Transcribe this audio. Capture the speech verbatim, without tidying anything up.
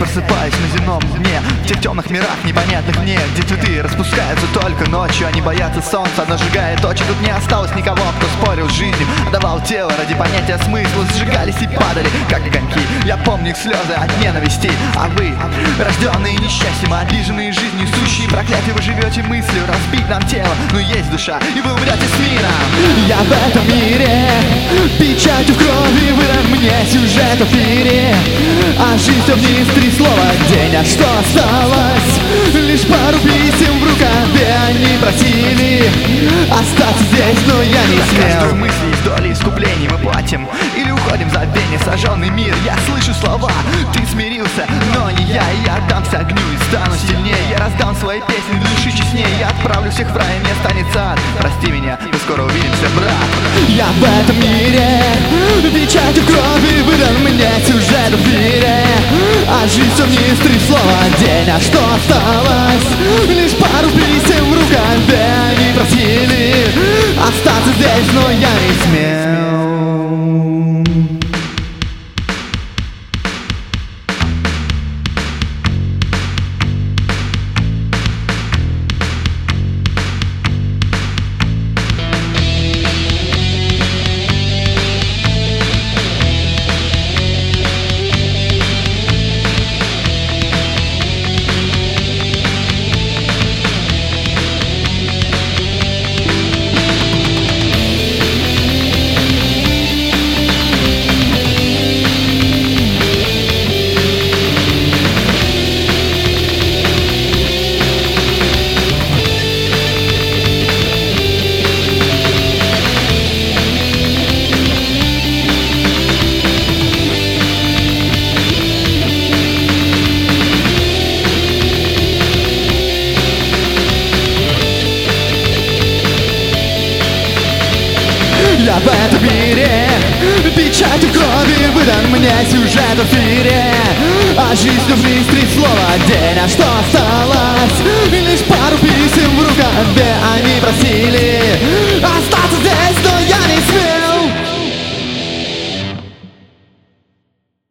просыпаюсь на земном дне, в тех темных мирах непонятных мне, где цветы распускаются только ночью. Они боятся солнца, оно сжигает очи. Тут не осталось никого, кто спорил с жизнью, отдавал тело ради понятия смысла. Сжигались и падали, как огоньки. Я помню их слезы от ненависти. А вы, рожденные несчастьем, обиженные жизнью, сущие проклятия, вы живете мыслью разбить нам тело. Но есть душа, и вы умрете с миром. Я в этом мире, печатью крови выдан мне сюжет в эфире. А жизнь все вниз, три слова день. А что осталось? Лишь пару писем в рукаве. Они просили остаться здесь, но я не смел. За каждую мысль есть доля искуплений. Мы платим или уходим в забвение. Сожженный мир, я слышу слова. Ты смирился, но не я. И я отдамся огню и стану сильнее. Я раздам свои песни души честнее. Я отправлю всех в рай, мне останется ад. Прости меня, мы скоро увидимся, брат. Я в этом мире, печатью крови выдан мне сюжет в эфире. А жизнь все вниз, три слова день. А что осталось? Лишь пару писем в рукаве. Они просили остаться здесь, но я не смел. Я в этом мире, печатью крови выдан мне сюжет в эфире. А жизнью вниз, три слова день. А что осталось? Лишь пару писем в рукаве. Они просили остаться